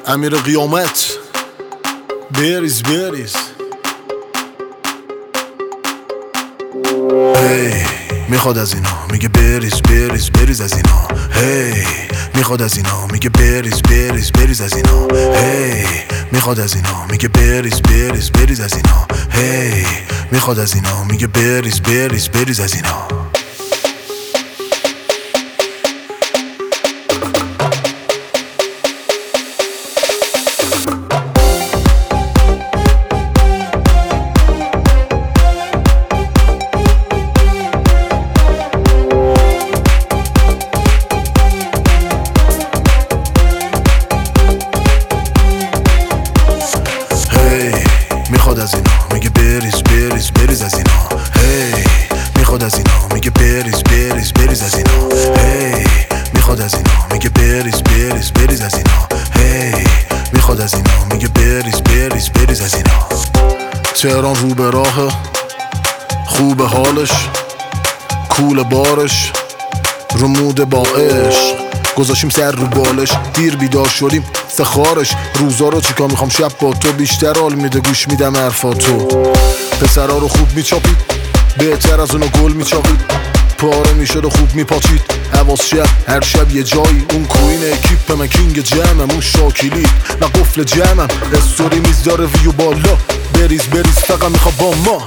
امیر قیامت بریز بریز. هی میخواد از اینا میگه بریز بریز بریز از اینا. هی میخواد از اینا میگه بریز بریز بریز از اینا. هی میخواد از اینا میگه بریز بریز بریز از اینا. هی میخواد از اینا میگه بریز بریز بریز از اینا. میخواد از اینا میگه بریز بریز بریز از اینا. هی میخواد از اینا میگه بریز بریز بریز از اینا. هی میخواد از اینا میگه بریز بریز بریز از اینا. هی میخواد از اینا میگه بریز بریز بریز از اینا. تهران رو به راه خوب حالش، کول بارش رو مود با عشق، گذاشیم سر رو بالش، دیر بیدار شدیم سخارش. روزا رو چیکار میخوام شب با تو، بیشتر حال میده گوش میدم حرفاتو. پسرا رو خوب میچاپید، بهتر از اونو گل میچاقید. پاره میشد و خوب میپاچید، حواس شب هر شب یه جایی. اون کوین اکیپ من کینگ جمعم، اون شاکیلی و قفل جمعم. استوری میز داره ویو بالا، بریز بریز فقط میخواد با ما.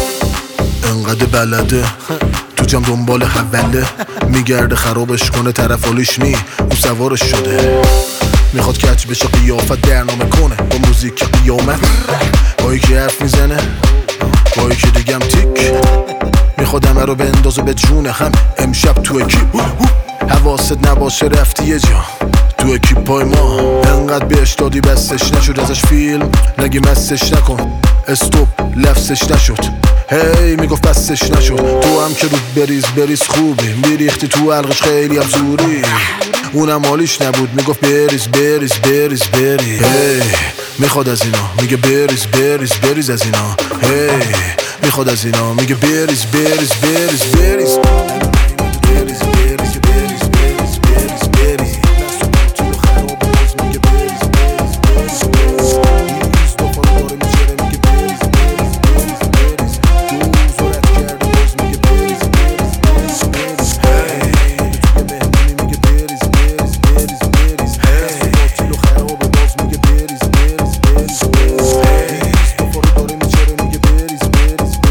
انقدر بلده تو جمع دنبال حوله، میگرده خرابش کنه طرف حالیش نی او سوارش شده. میخواد کچ بشه قیافت برنامه کنه با موزیک قیامت. با یکی حرف میزنه با یکی دیگم تیک، میخواد همه رو بندازه به جون هم. امشب تو اکیپ حواست نباشه رفتی یه جا تو اکیپای ما. انقدر بهش دادی بستش نشد، ازش فیلم نگی مستش نکن. استوب لفظش نشد، هی میگفت بستش نشد. تو هم که رود بریز بریز خوبی، میریختی تو حلقش خیلی هم زوری. اونم حالیش نبود میگفت بریز بریز بریز بریز. هی میخواد از اینا میگه بریز بریز بریز از اینا. هی میخواد از اینا میگه بریز بریز بریز بریز.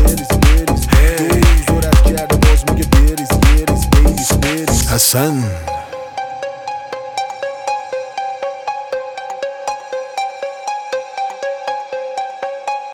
Hassan